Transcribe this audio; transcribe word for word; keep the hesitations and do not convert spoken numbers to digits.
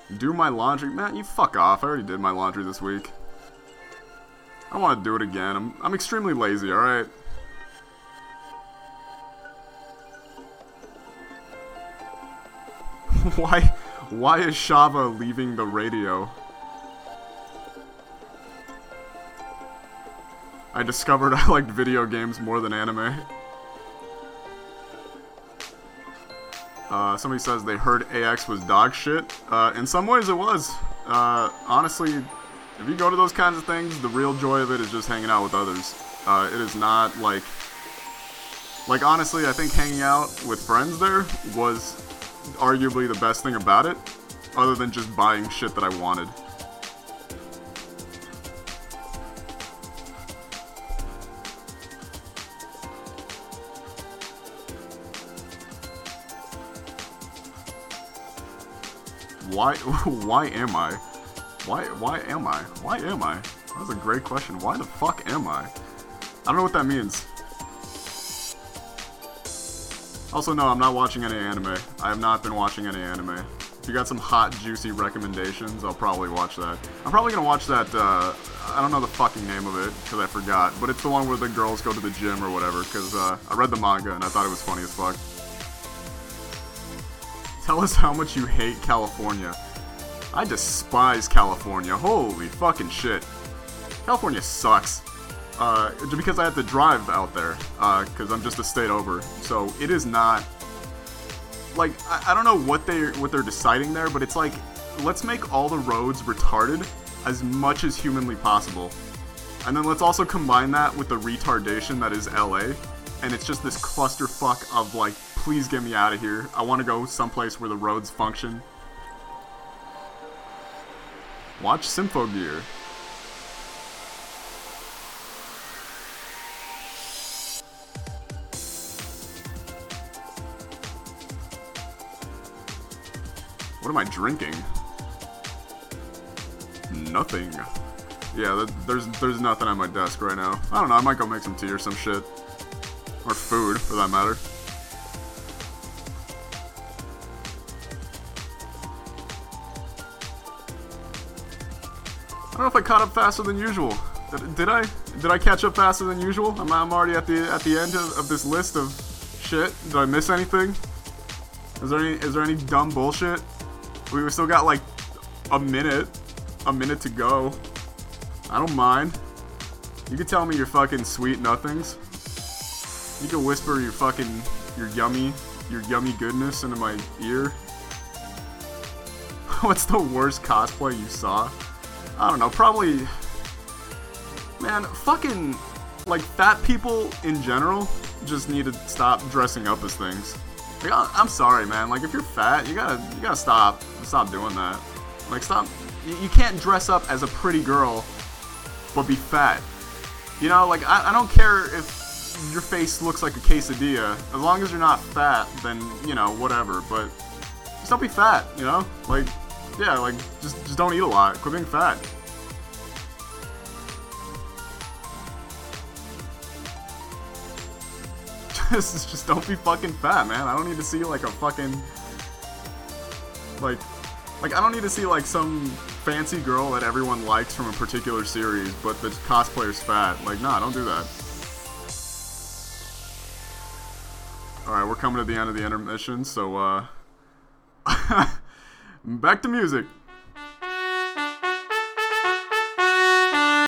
Do my laundry? Man, you fuck off. I already did my laundry this week. I don't want to do it again. I'm, I'm extremely lazy, alright? Why, why is Shava leaving the radio? I discovered I liked video games more than anime. Uh, somebody says they heard A X was dog shit. Uh, in some ways it was. Uh, honestly, if you go to those kinds of things, the real joy of it is just hanging out with others. Uh, it is not like... Like, honestly, I think hanging out with friends there was arguably the best thing about it, other than just buying shit that I wanted. Why, why am I? Why, why am I? Why am I? That's a great question. Why the fuck am I? I don't know what that means. Also, no, I'm not watching any anime. I have not been watching any anime. If you got some hot, juicy recommendations, I'll probably watch that. I'm probably gonna watch that, uh, I don't know the fucking name of it, because I forgot, but it's the one where the girls go to the gym or whatever, because, uh, I read the manga and I thought it was funny as fuck. Tell us how much you hate California. I despise California. Holy fucking shit. California sucks. Uh, because I have to drive out there, uh, because I'm just a state over. So it is not, like, I, I don't know what they what they're deciding there, but it's like, let's make all the roads retarded as much as humanly possible, and then let's also combine that with the retardation that is L A, and it's just this clusterfuck of like, please get me out of here. I want to go someplace where the roads function. Watch Symphogear. What am I drinking? Nothing. Yeah, there's there's nothing on my desk right now. I don't know, I might go make some tea or some shit. Or food, for that matter. I don't know if I caught up faster than usual. Did, did I? Did I catch up faster than usual? I'm, I'm already at the at the end of, of this list of shit. Did I miss anything? Is there any is there any dumb bullshit? We still got like a minute, a minute to go. I don't mind. You can tell me your fucking sweet nothings. You can whisper your fucking, your yummy, your yummy goodness into my ear. What's the worst cosplay you saw? I don't know, probably... Man, fucking, like, fat people in general just need to stop dressing up as things. Like, I'm sorry, man. Like, if you're fat, you gotta, you gotta stop, stop doing that. Like, stop. You, you can't dress up as a pretty girl, but be fat. You know, like, I, I don't care if your face looks like a quesadilla. As long as you're not fat, then, you know, whatever. But just don't be fat, you know? Like, yeah, like, just, just don't eat a lot. Quit being fat. Just, just don't be fucking fat, man. I don't need to see like a fucking, like, like I don't need to see like some fancy girl that everyone likes from a particular series, but the cosplayer's fat. Like, nah, don't do that. Alright, we're coming to the end of the intermission, so, uh, back to music.